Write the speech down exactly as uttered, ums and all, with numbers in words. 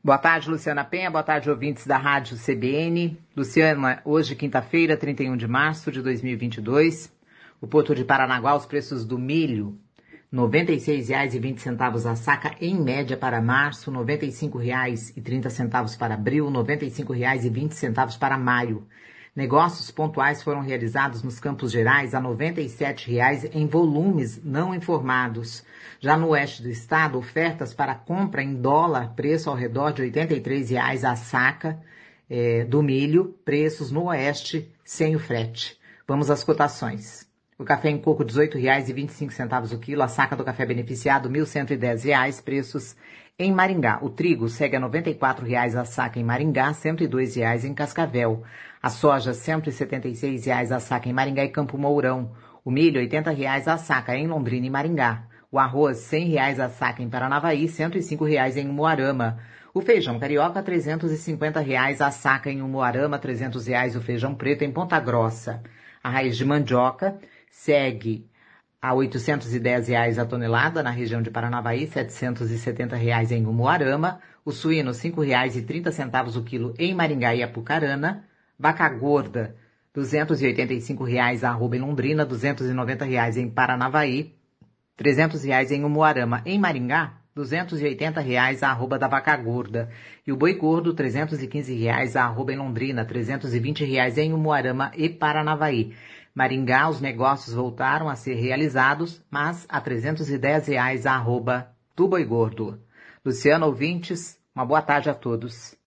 Boa tarde, Luciana Penha. Boa tarde, ouvintes da Rádio C B N. Luciana, hoje, quinta-feira, trinta e um de março de dois mil e vinte e dois, o Porto de Paranaguá, os preços do milho, noventa e seis reais e vinte centavos a saca, em média para março, noventa e cinco reais e trinta centavos para abril, noventa e cinco reais e vinte centavos para maio. Negócios pontuais foram realizados nos Campos Gerais a noventa e sete reais em volumes não informados. Já no oeste do estado, ofertas para compra em dólar, preço ao redor de oitenta e três reais a saca é, do milho, preços no oeste sem o frete. Vamos às cotações. O café em coco, dezoito reais e vinte e cinco centavos o quilo. A saca do café beneficiado, mil cento e dez reais, preços em Maringá. O trigo segue a noventa e quatro reais a saca em Maringá, cento e dois reais em Cascavel. A soja, cento e setenta e seis reais a saca em Maringá e Campo Mourão. O milho, oitenta reais a saca em Londrina e Maringá. O arroz, cem reais a saca em Paranavaí, cento e cinco reais em Umuarama. O feijão carioca, trezentos e cinquenta reais a saca em Umuarama, trezentos reais o feijão preto em Ponta Grossa. A raiz de mandioca segue a oitocentos e dez reais a tonelada na região de Paranavaí, setecentos e setenta reais em Umuarama. O suíno, cinco reais e trinta centavos o quilo em Maringá e Apucarana. Vaca gorda, duzentos e oitenta e cinco reais a arroba em Londrina, duzentos e noventa reais em Paranavaí, trezentos reais em Umuarama. Em Maringá, duzentos e oitenta reais a arroba da vaca gorda. E o boi gordo, trezentos e quinze reais a arroba em Londrina, trezentos e vinte reais em Umuarama e Paranavaí. Maringá, os negócios voltaram a ser realizados, mas a trezentos e dez reais a arroba do boi gordo. Luciano, ouvintes, uma boa tarde a todos.